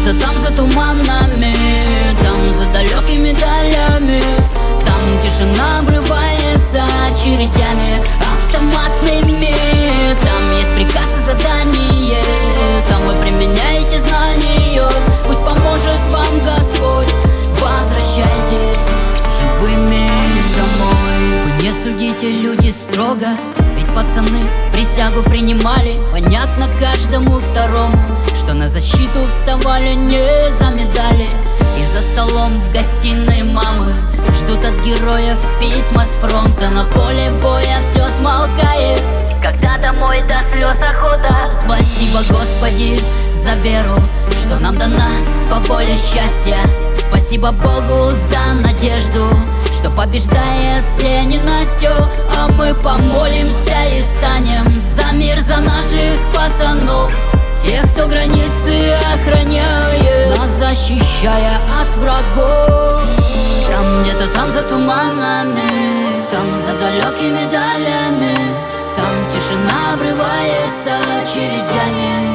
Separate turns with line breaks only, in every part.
где-то там за туманами, там за далекими долями, там тишина обрывается очередями автоматными. Там есть приказ и задание, там вы применяете знания. Пусть поможет вам Господь, возвращайтесь живыми домой. Вы не судите, люди, строго, ведь пацаны присягу принимали. Понятно каждому второму, что на защиту вставали не за медали. И за столом в гостиной мамы ждут от героев письма с фронта. На поле боя все смолкает, когда домой до слез охота. Спасибо, Господи, за веру, что нам дана по воле счастья. Спасибо Богу за надежду, что побеждает все ненастью. А мы помолимся и встанем за мир, за наших пацанов, тех, кто границы охраняет, нас защищая от врагов. Там где-то там за туманами, там за далекими долями, там тишина обрывается очередями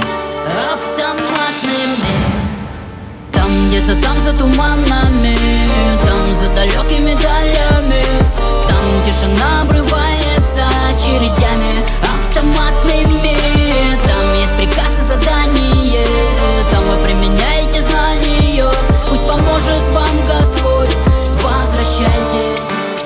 автоматными. Там где-то там за туманами, там за далекими долями, там тишина обрывается очередями автоматными. Там есть приказ и задание, там вы применяете знания. Пусть поможет вам Господь, возвращайтесь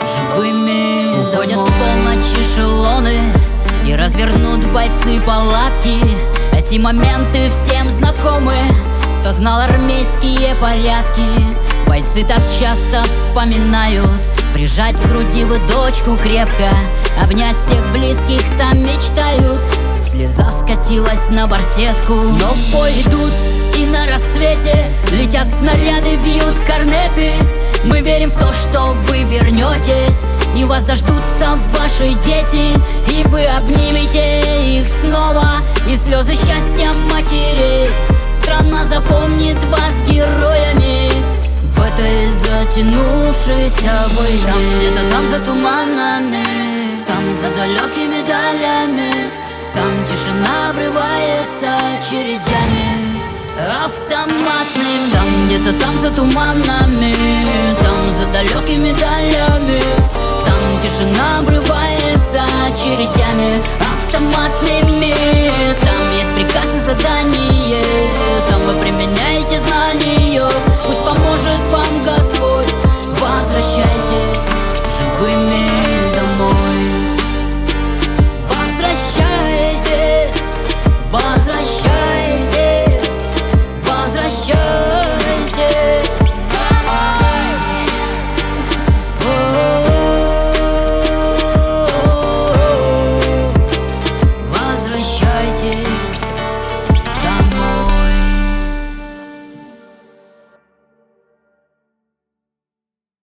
живыми. Уходят в полночь эшелоны и развернут бойцы палатки. Эти моменты всем знакомы, кто знал армейские порядки. Бойцы так часто вспоминают прижать к груди бы дочку крепко, обнять всех близких там мечтают. Слеза скатилась на барсетку, но в бой идут и на рассвете летят снаряды, бьют корнеты. Мы верим в то, что вы вернетесь, и вас дождутся ваши дети, и вы обнимете их снова, и слезы счастья матерей. Страна запомнит вас героями в этой затянувшейся войне. Там где-то там за туманами, там за далекими долями, там тишина обрывается очередями автоматными. Там где-то там за туманами, там за далекими долями, там тишина обрывается очередями автоматными. Там есть приказ и задание,